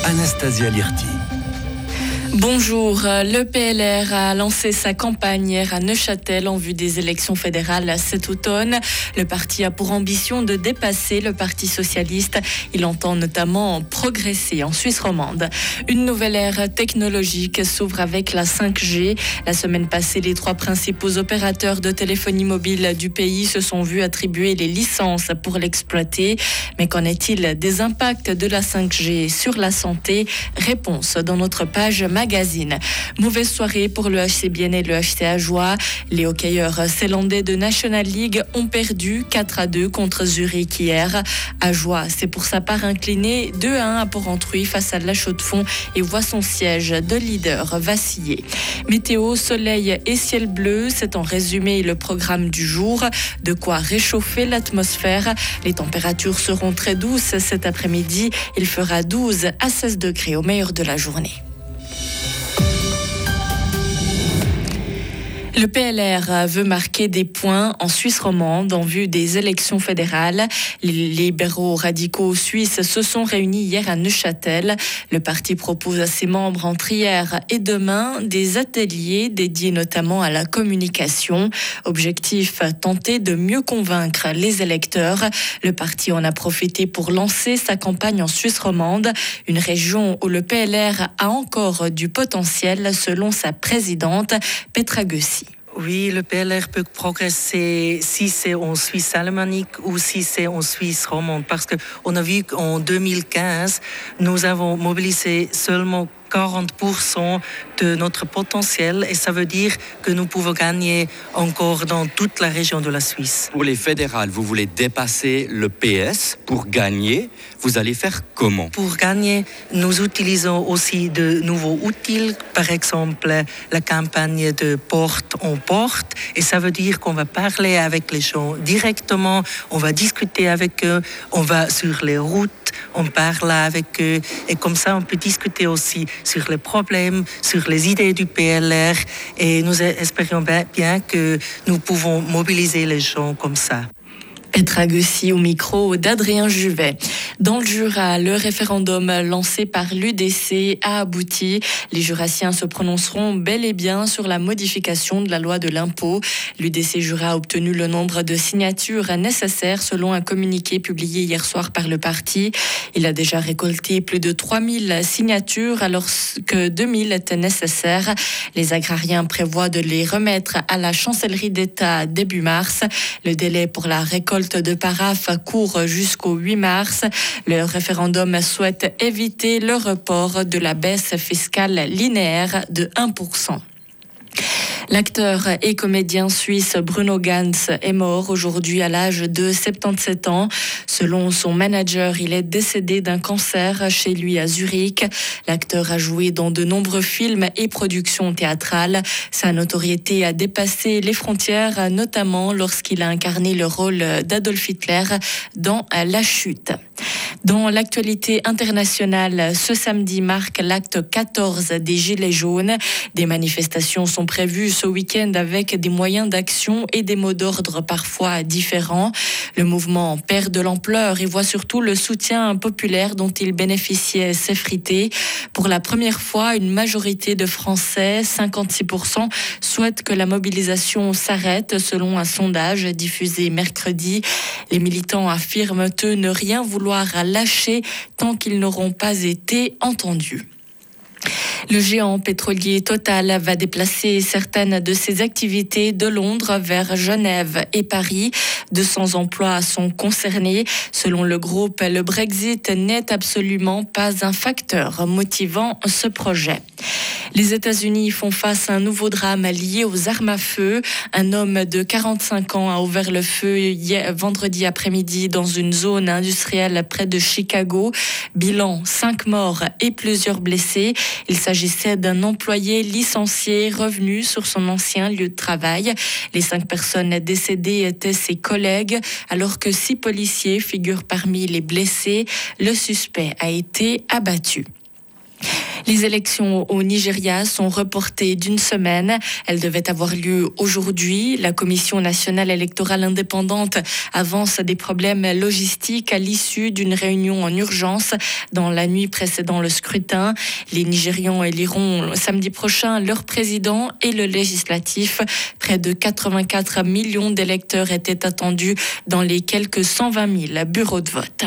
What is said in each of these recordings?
Anastasia Lirti. Bonjour, le PLR a lancé sa campagne hier à Neuchâtel en vue des élections fédérales cet automne. Le parti a pour ambition de dépasser le Parti socialiste. Il entend notamment progresser en Suisse romande. Une nouvelle ère technologique s'ouvre avec la 5G. La semaine passée, les 3 principaux opérateurs de téléphonie mobile du pays se sont vus attribuer les licences pour l'exploiter. Mais qu'en est-il des impacts de la 5G sur la santé? Réponse dans notre page magazine. Mauvaise soirée pour le HC Bienne et le HC Ajoie. Les hockeyeurs zélandais de National League ont perdu 4-2 contre Zurich hier. Ajoie s'est pour sa part incliné 2-1 à Porrentruy face à La Chaux-de-Fonds et voit son siège de leader vaciller. Météo, soleil et ciel bleu, c'est en résumé le programme du jour. De quoi réchauffer l'atmosphère. Les températures seront très douces cet après-midi. Il fera 12 à 16 degrés au meilleur de la journée. Le PLR veut marquer des points en Suisse romande en vue des élections fédérales. Les libéraux radicaux suisses se sont réunis hier à Neuchâtel. Le parti propose à ses membres entre hier et demain des ateliers dédiés notamment à la communication. Objectif, tenter de mieux convaincre les électeurs. Le parti en a profité pour lancer sa campagne en Suisse romande, une région où le PLR a encore du potentiel selon sa présidente Petra Gössi. Oui, le PLR peut progresser si c'est en Suisse alémanique ou si c'est en Suisse romande. Parce qu'on a vu qu'en 2015, nous avons mobilisé seulement 40% de notre potentiel et ça veut dire que nous pouvons gagner encore dans toute la région de la Suisse. Pour les fédérales, vous voulez dépasser le PS pour gagner. Vous allez faire comment? Pour gagner, nous utilisons aussi de nouveaux outils, par exemple la campagne de porte en porte et ça veut dire qu'on va parler avec les gens directement, on va discuter avec eux, on va sur les routes, on parle avec eux et comme ça on peut discuter aussi sur les problèmes, sur les idées du PLR et nous espérons bien que nous pouvons mobiliser les gens comme ça. Petra Gössi au micro d'Adrien Juvet. Dans le Jura, le référendum lancé par l'UDC a abouti. Les Jurassiens se prononceront bel et bien sur la modification de la loi de l'impôt. L'UDC Jura a obtenu le nombre de signatures nécessaires selon un communiqué publié hier soir par le parti. Il a déjà récolté plus de 3000 signatures alors que 2000 étaient nécessaires. Les agrariens prévoient de les remettre à la chancellerie d'État début mars. Le délai pour la récolte de paraphes court jusqu'au 8 mars. Le référendum souhaite éviter le report de la baisse fiscale linéaire de 1%. L'acteur et comédien suisse Bruno Ganz est mort aujourd'hui à l'âge de 77 ans. Selon son manager, il est décédé d'un cancer chez lui à Zurich. L'acteur a joué dans de nombreux films et productions théâtrales. Sa notoriété a dépassé les frontières, notamment lorsqu'il a incarné le rôle d'Adolf Hitler dans La Chute. Dans l'actualité internationale, ce samedi marque l'acte 14 des Gilets jaunes. Des manifestations sont prévues ce week-end avec des moyens d'action et des mots d'ordre parfois différents. Le mouvement perd de l'ampleur et voit surtout le soutien populaire dont il bénéficiait s'effriter. Pour la première fois, une majorité de Français, 56%, souhaitent que la mobilisation s'arrête selon un sondage diffusé mercredi. Les militants affirment eux ne rien vouloir lâcher tant qu'ils n'auront pas été entendus. Le géant pétrolier Total va déplacer certaines de ses activités de Londres vers Genève et Paris. 200 emplois sont concernés. Selon le groupe, le Brexit n'est absolument pas un facteur motivant ce projet. Les États-Unis font face à un nouveau drame lié aux armes à feu. Un homme de 45 ans a ouvert le feu vendredi après-midi dans une zone industrielle près de Chicago. Bilan, 5 morts et plusieurs blessés. Il s'agissait d'un employé licencié revenu sur son ancien lieu de travail. Les 5 personnes décédées étaient ses collègues, alors que 6 policiers figurent parmi les blessés. Le suspect a été abattu. Les élections au Nigeria sont reportées d'une semaine. Elles devaient avoir lieu aujourd'hui. La Commission nationale électorale indépendante avance des problèmes logistiques à l'issue d'une réunion en urgence dans la nuit précédant le scrutin. Les Nigérians éliront samedi prochain leur président et le législatif. Près de 84 millions d'électeurs étaient attendus dans les quelques 120 000 bureaux de vote.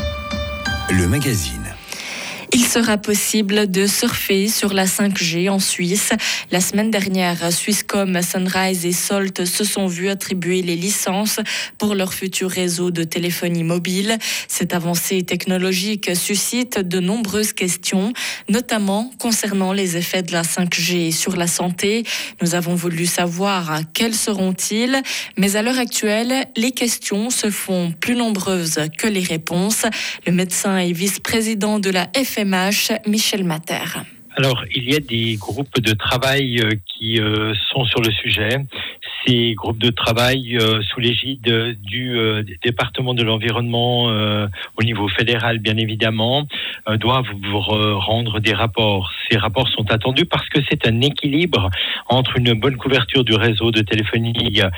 Le magazine. Il sera possible de surfer sur la 5G en Suisse. La semaine dernière, Swisscom, Sunrise et Salt se sont vus attribuer les licences pour leur futur réseau de téléphonie mobile. Cette avancée technologique suscite de nombreuses questions, notamment concernant les effets de la 5G sur la santé. Nous avons voulu savoir quels seront-ils, mais à l'heure actuelle, les questions se font plus nombreuses que les réponses. Le médecin et vice-président de la FMH, Michel Mater. Alors, il y a des groupes de travail qui sont sur le sujet. Ces groupes de travail sous l'égide du département de l'environnement au niveau fédéral, bien évidemment, doivent rendre des rapports. Ces rapports sont attendus parce que c'est un équilibre entre une bonne couverture du réseau de téléphonie,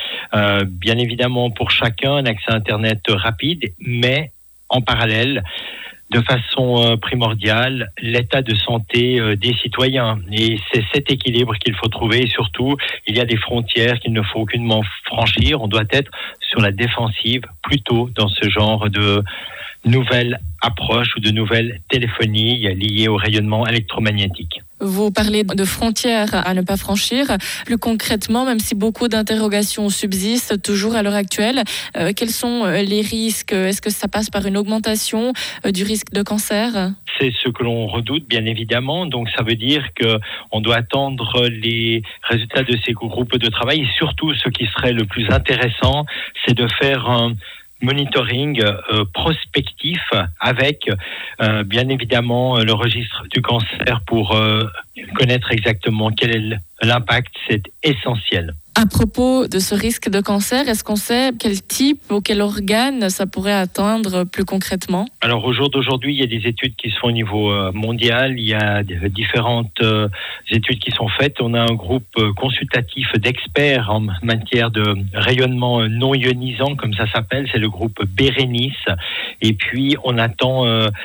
bien évidemment pour chacun, un accès à Internet rapide, mais en parallèle, de façon primordiale, l'état de santé des citoyens. Et c'est cet équilibre qu'il faut trouver. Et surtout, il y a des frontières qu'il ne faut aucunement franchir. On doit être sur la défensive plutôt dans ce genre de nouvelles approches ou de nouvelles téléphonies liées au rayonnement électromagnétique. Vous parlez de frontières à ne pas franchir. Plus concrètement, même si beaucoup d'interrogations subsistent toujours à l'heure actuelle, quels sont les risques ? Est-ce que ça passe par une augmentation du risque de cancer ? C'est ce que l'on redoute, bien évidemment. Donc, ça veut dire qu'on doit attendre les résultats de ces groupes de travail. Et surtout, ce qui serait le plus intéressant, c'est de faire un monitoring prospectif avec bien évidemment le registre du cancer pour connaître exactement quel est l'impact, c'est essentiel. À propos de ce risque de cancer, est-ce qu'on sait quel type ou quel organe ça pourrait atteindre plus concrètement ? Alors au jour d'aujourd'hui, il y a des études qui se font au niveau mondial, il y a différentes études qui sont faites. On a un groupe consultatif d'experts en matière de rayonnement non ionisant, comme ça s'appelle, c'est le groupe Bérénice. Et puis on attend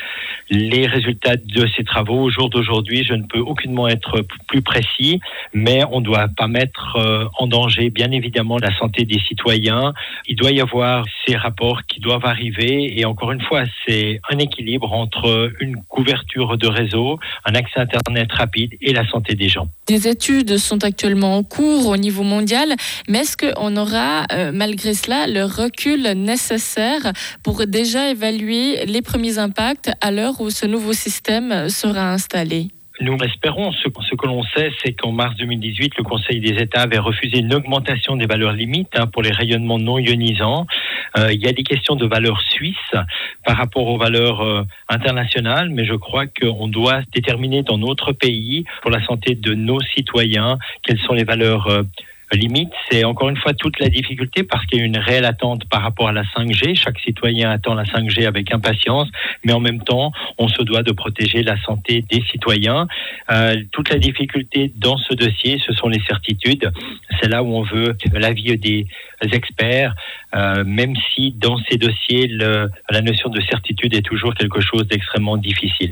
les résultats de ces travaux. Au jour d'aujourd'hui, je ne peux aucunement être plus précis, mais on ne doit pas mettre en danger, bien évidemment, la santé des citoyens. Il doit y avoir ces rapports qui doivent arriver. Et encore une fois, c'est un équilibre entre une couverture de réseau, un accès Internet rapide et la santé des gens. Des études sont actuellement en cours au niveau mondial, mais est-ce qu'on aura, malgré cela, le recul nécessaire pour déjà évaluer les premiers impacts à l'heure où ce nouveau système sera installé ? Nous espérons. Ce que l'on sait, c'est qu'en mars 2018, le Conseil des États avait refusé une augmentation des valeurs limites pour les rayonnements non ionisants. Il y a des questions de valeurs suisses par rapport aux valeurs internationales, mais je crois qu'on doit déterminer dans notre pays, pour la santé de nos citoyens, quelles sont les valeurs limite. C'est encore une fois toute la difficulté parce qu'il y a une réelle attente par rapport à la 5G. Chaque citoyen attend la 5G avec impatience, mais en même temps, on se doit de protéger la santé des citoyens. Toute la difficulté dans ce dossier, ce sont les certitudes. C'est là où on veut l'avis des experts, même si dans ces dossiers, la notion de certitude est toujours quelque chose d'extrêmement difficile.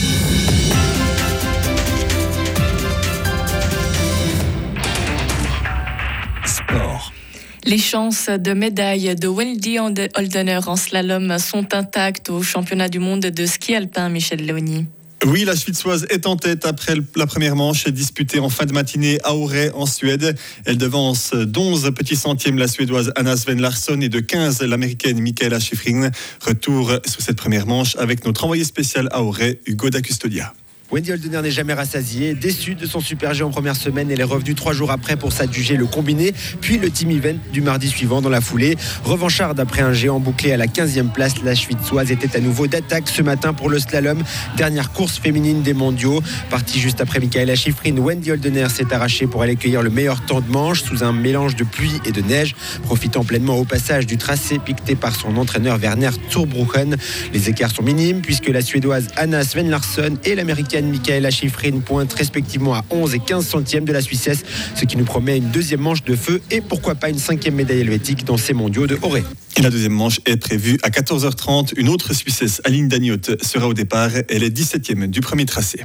Les chances de médaille de Wendy Holdener en slalom sont intactes au championnat du monde de ski alpin, Michel Léonie. Oui, la Suissoise est en tête après la première manche disputée en fin de matinée à Åre en Suède. Elle devance d'11 petits centièmes la Suédoise Anna Sven Larsson et de 15 l'Américaine Michaela Schifrin. Retour sur cette première manche avec notre envoyé spécial à Åre, Hugo da Custodia. Wendy Holdener n'est jamais rassasiée. Déçue de son super G en première semaine, elle est revenue 3 jours après pour s'adjuger le combiné, puis le team event du mardi suivant dans la foulée. Revancharde après un géant bouclé à la 15e place, la Suissoise était à nouveau d'attaque ce matin pour le slalom. Dernière course féminine des mondiaux. Partie juste après Michaela Schifrin, Wendy Holdener s'est arrachée pour aller cueillir le meilleur temps de manche sous un mélange de pluie et de neige, profitant pleinement au passage du tracé piqueté par son entraîneur Werner Zurbruggen. Les écarts sont minimes puisque la Suédoise Anna Sven Larsson et l'Américaine l'américaine Michaela Schifrin pointe respectivement à 11 et 15 centièmes de la Suissesse, ce qui nous promet une deuxième manche de feu et pourquoi pas une 5e médaille helvétique dans ces mondiaux de Åre. Et la deuxième manche est prévue à 14h30. Une autre Suissesse, Aline Dagnoth, sera au départ. Elle est 17e du premier tracé.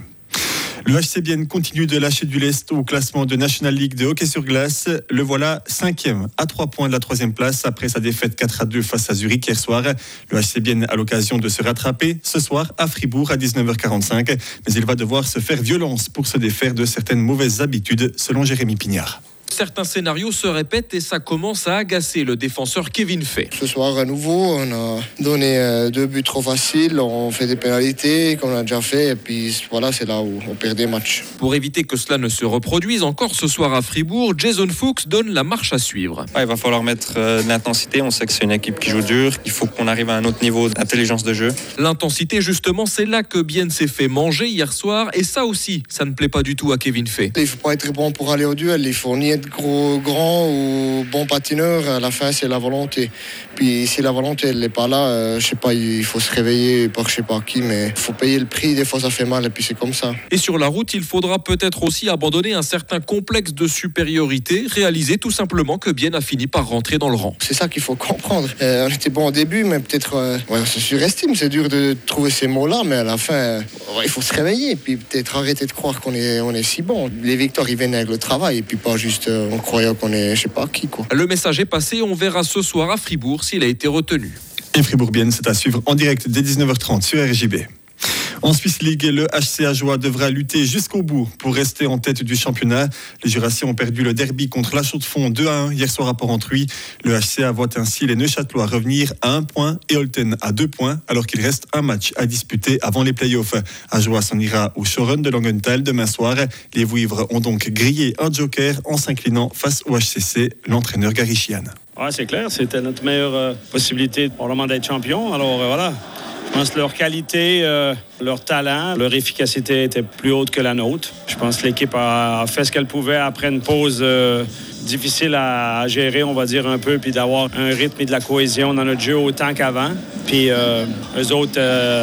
Le HC Bienne continue de lâcher du lest au classement de National League de hockey sur glace. Le voilà 5e à 3 points de la 3e place après sa défaite 4-2 face à Zurich hier soir. Le HC Bienne a l'occasion de se rattraper ce soir à Fribourg à 19h45. Mais il va devoir se faire violence pour se défaire de certaines mauvaises habitudes selon Jérémy Pignard. Certains scénarios se répètent et ça commence à agacer le défenseur Kevin Fay. Ce soir à nouveau, on a donné 2 buts trop faciles, on fait des pénalités comme on a déjà fait et puis voilà, c'est là où on perd des matchs. Pour éviter que cela ne se reproduise encore ce soir à Fribourg, Jason Fuchs donne la marche à suivre. Il va falloir mettre de l'intensité, on sait que c'est une équipe qui joue dur, il faut qu'on arrive à un autre niveau d'intelligence de jeu. L'intensité justement, c'est là que Bienne s'est fait manger hier soir et ça aussi, ça ne plaît pas du tout à Kevin Fay. Il ne faut pas être bon pour aller au duel, il faut ni être grand ou bon patineur, à la fin c'est la volonté. Puis si la volonté elle n'est pas là, je sais pas, il faut se réveiller par je sais pas qui, mais il faut payer le prix, des fois ça fait mal et puis c'est comme ça. Et sur la route, il faudra peut-être aussi abandonner un certain complexe de supériorité, réaliser tout simplement que Bienne a fini par rentrer dans le rang. C'est ça qu'il faut comprendre. On était bon au début, mais peut-être on se surestime, c'est dur de trouver ces mots-là, mais à la fin, il faut se réveiller et puis peut-être arrêter de croire qu'on est si bon. Les victoires, ils viennent avec le travail et puis pas juste on croyait qu'on est je sais pas qui quoi. Le message est passé, on verra ce soir à Fribourg s'il a été retenu. Et Fribourg-Bienne, c'est à suivre en direct dès 19h30 sur RJB. En Swiss League, le HC Ajoie devra lutter jusqu'au bout pour rester en tête du championnat. Les Jurassiens ont perdu le derby contre la Chaux-de-Fonds 2-1 hier soir à Port-Entruy. Le HCA voit ainsi les Neuchâtelois revenir à 1 point et Olten à 2 points, alors qu'il reste un match à disputer avant les playoffs. Ajoie s'en ira au Showrun de Langenthal demain soir. Les Vouivres ont donc grillé un joker en s'inclinant face au HCC, l'entraîneur Gary Chian. Ouais, c'est clair, c'était notre meilleure possibilité probablement d'être champion. Alors voilà. Je pense que leur qualité, leur talent, leur efficacité était plus haute que la nôtre. Je pense que l'équipe a fait ce qu'elle pouvait après une pause difficile à gérer, on va dire un peu, puis d'avoir un rythme et de la cohésion dans notre jeu autant qu'avant. Puis eux autres,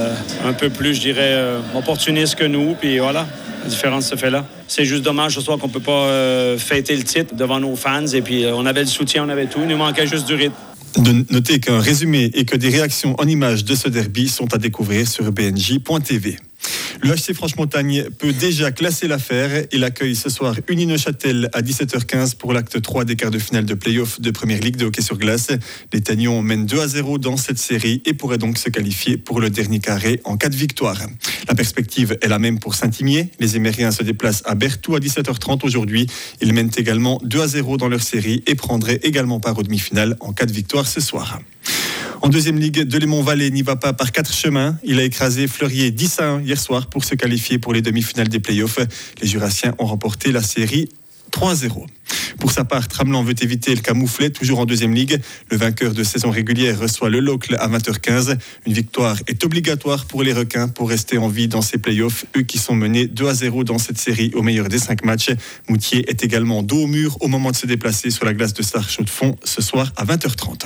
un peu plus, je dirais, opportunistes que nous. Puis voilà, la différence se fait là. C'est juste dommage ce soir qu'on ne peut pas fêter le titre devant nos fans. Et puis on avait le soutien, on avait tout. Il nous manquait juste du rythme. De noter qu'un résumé et que des réactions en images de ce derby sont à découvrir sur bnj.tv. Le HC Franche-Montagne peut déjà classer l'affaire. Il accueille ce soir Uni-Neuchâtel à 17h15 pour l'acte 3 des quarts de finale de play-off de Première Ligue de hockey sur glace. Les Tagnons mènent 2-0 dans cette série et pourraient donc se qualifier pour le dernier carré en cas de victoire. La perspective est la même pour Saint-Imier. Les Émériens se déplacent à Berthoud à 17h30 aujourd'hui. Ils mènent également 2-0 dans leur série et prendraient également part aux demi-finales en cas de victoire ce soir. En deuxième ligue, Delémont-Vallée n'y va pas par 4 chemins. Il a écrasé Fleurier 10-1 hier soir pour se qualifier pour les demi-finales des playoffs. Les Jurassiens ont remporté la série 3-0. Pour sa part, Tramelan veut éviter le camouflet, toujours en deuxième ligue. Le vainqueur de saison régulière reçoit le Locle à 20h15. Une victoire est obligatoire pour les Requins pour rester en vie dans ces playoffs, eux qui sont menés 2-0 dans cette série au meilleur des 5 matchs. Moutier est également dos au mur au moment de se déplacer sur la glace de Sarre-Chaux-de-Fonds ce soir à 20h30.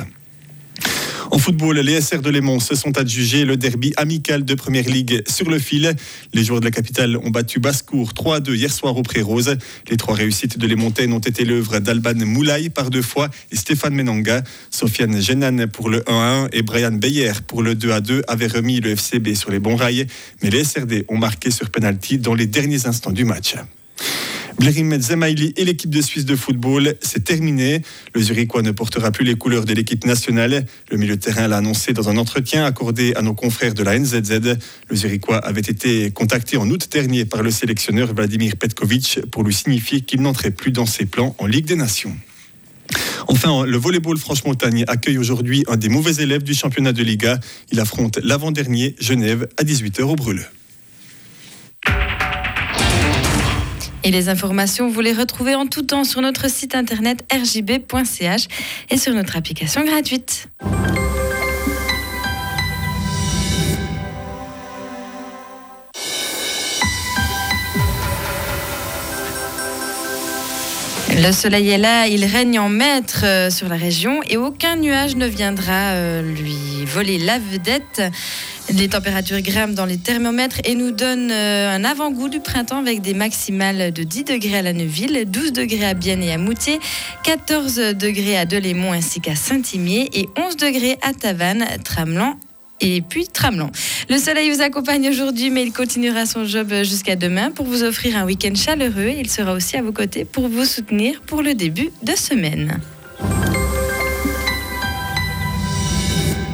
En football, les SR de Lémont se sont adjugés le derby amical de Première Ligue sur le fil. Les joueurs de la capitale ont battu Basse-Cour 3-2 hier soir au Pré-Rose. Les 3 réussites de Lémontaine ont été l'œuvre d'Alban Moulay par 2 fois et Stéphane Menanga. Sofiane Genan pour le 1-1 et Brian Beyer pour le 2-2 avaient remis le FCB sur les bons rails. Mais les SRD ont marqué sur penalty dans les derniers instants du match. Blerim Zemaili et l'équipe de Suisse de football, c'est terminé. Le Zurichois ne portera plus les couleurs de l'équipe nationale. Le milieu de terrain l'a annoncé dans un entretien accordé à nos confrères de la NZZ. Le Zurichois avait été contacté en août dernier par le sélectionneur Vladimir Petkovic pour lui signifier qu'il n'entrait plus dans ses plans en Ligue des Nations. Enfin, le volleyball Franche-Montagne accueille aujourd'hui un des mauvais élèves du championnat de Liga. Il affronte l'avant-dernier Genève à 18h au Brûle. Et les informations, vous les retrouvez en tout temps sur notre site internet rjb.ch et sur notre application gratuite. Le soleil est là, il règne en maître sur la région et aucun nuage ne viendra lui voler la vedette. Les températures grimpent dans les thermomètres et nous donnent un avant-goût du printemps avec des maximales de 10 degrés à La Neuville, 12 degrés à Bienne et à Moutier, 14 degrés à Delémont ainsi qu'à Saint-Imier et 11 degrés à Tavannes, Tramelan et puis Tramelan. Le soleil vous accompagne aujourd'hui, mais il continuera son job jusqu'à demain pour vous offrir un week-end chaleureux. Il sera aussi à vos côtés pour vous soutenir pour le début de semaine.